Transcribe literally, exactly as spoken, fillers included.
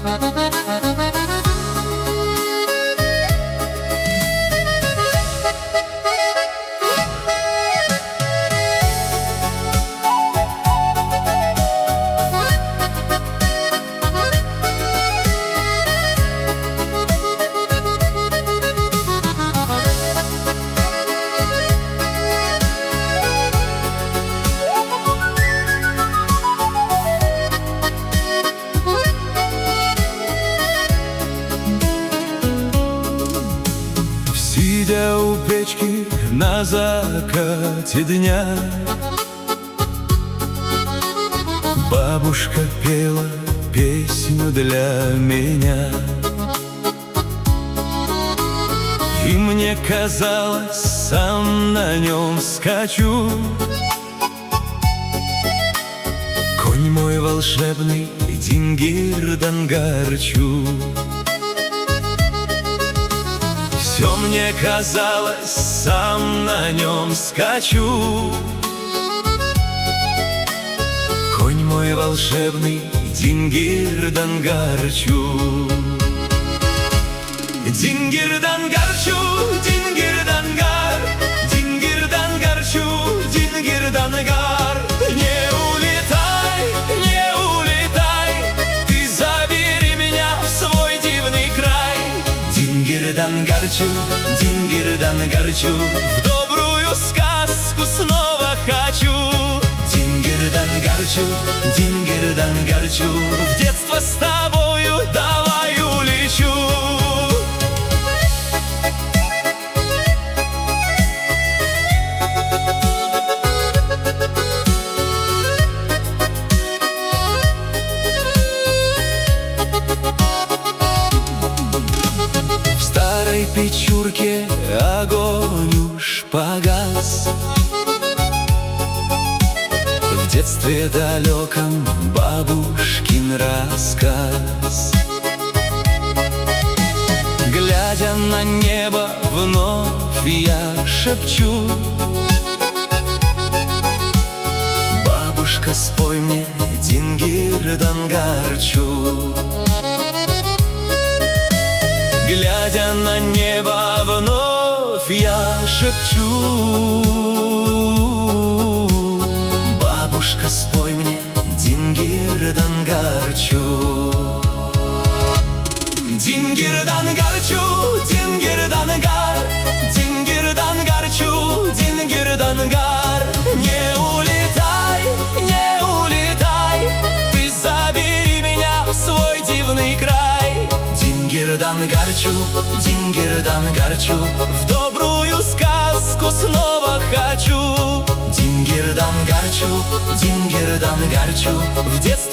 Сидя у печки на закате дня, бабушка пела песню для меня. И мне казалось, сам на нем скачу. Конь мой волшебный, Дингир-Дангарчу. Все мне казалось, сам на нем скачу. Конь мой волшебный, Дингир-Дангарчу. Дингир-Дангарчу, Дингир-Дангар, Дингир-Дангарчу, Дингир-Дангар. Не улетай, не улетай, ты забери меня в свой дивный край. Дингир-Дангарчу, Дингир-Дангарчу, в добрую сказку снова хочу. Дингир-Дангарчу, Дингир-Дангарчу, в детство с тобою давай улечу. В старой печурке огонь уж погас. В детстве далеком бабушкин рассказ. Глядя на небо, вновь я шепчу: бабушка, спой мне Дингир-Дангарчу. Глядя на небо, вновь я шепчу: бабушка, спой мне Дингир-Дангарчу. Дингир-Дангарчу, Дингир-Дангар, Дингир-Дангарчу, Дингир-Дангар. Не улетай, не улетай, ты забери меня в свой дивный край. Дингир-Дангарчу, Дингир-Дангарчу, в добрую сказку снова хочу. Дингир-Дангарчу, Дингир-Дангарчу, в детстве